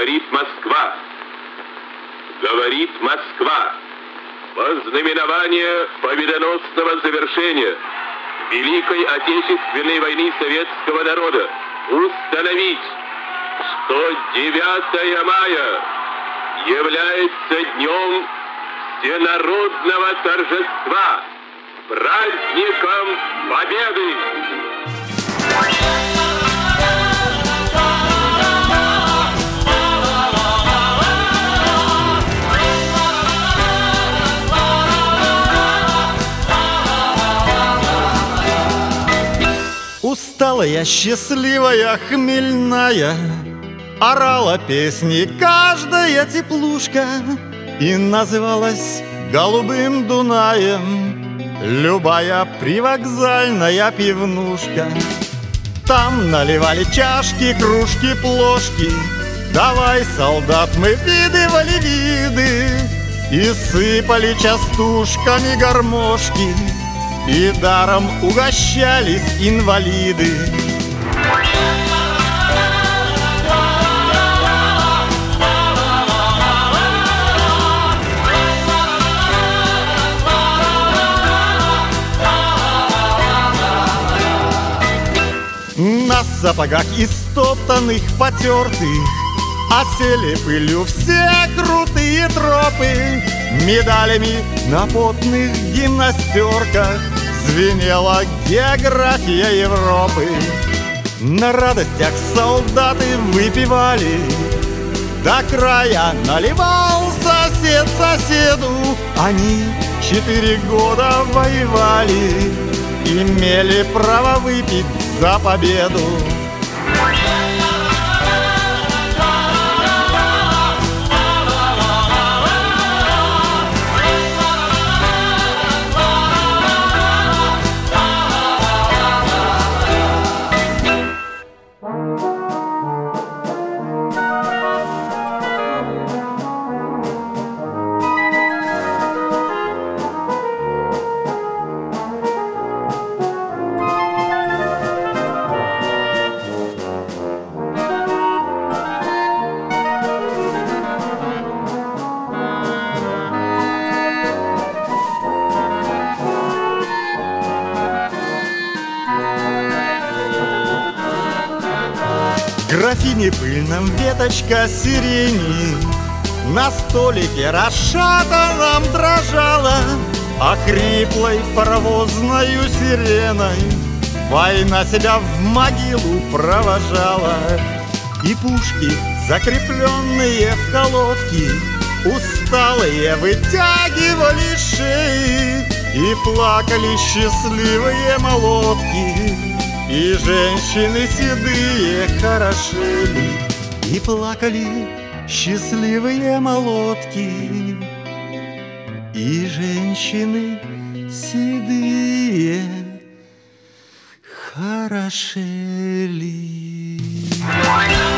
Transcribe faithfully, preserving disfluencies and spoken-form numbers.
говорит Москва. Говорит Москва. Во знаменование победоносного завершения Великой Отечественной войны советского народа установить, что девятое мая является днем всенародного торжества, праздником Победы. Усталая, счастливая, хмельная, орала песни каждая теплушка и называлась голубым Дунаем любая привокзальная пивнушка. Там наливали чашки, кружки, плошки, давай, солдат, мы видывали виды, и сыпали частушками гармошки, и даром угощались инвалиды. На сапогах истоптанных, потертых осели пылью все крутые тропы. Медалями на потных гимнастерках звенела география Европы. На радостях солдаты выпивали, до края наливал сосед соседу. Они четыре года воевали, имели право выпить за победу. В графине пыльном веточка сирени на столике расшатанном дрожала, а хриплой паровозною сиреной война себя в могилу провожала. И пушки, закрепленные в колодки, усталые вытягивали шеи, и плакали счастливые молодки, и женщины седые хорошели, и плакали счастливые молодки, и женщины седые хорошели.